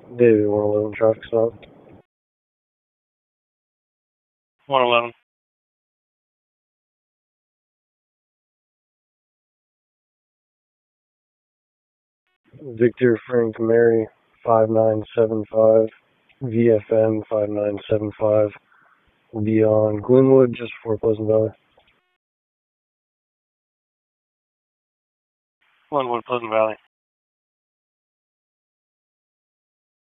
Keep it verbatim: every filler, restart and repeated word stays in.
David, one eleven traffic stop. one eleven. Victor Frank Mary, five nine seven five. V F M, five nine seven five. Will be on Glenwood, just before Pleasant Valley. Glenwood, Pleasant Valley.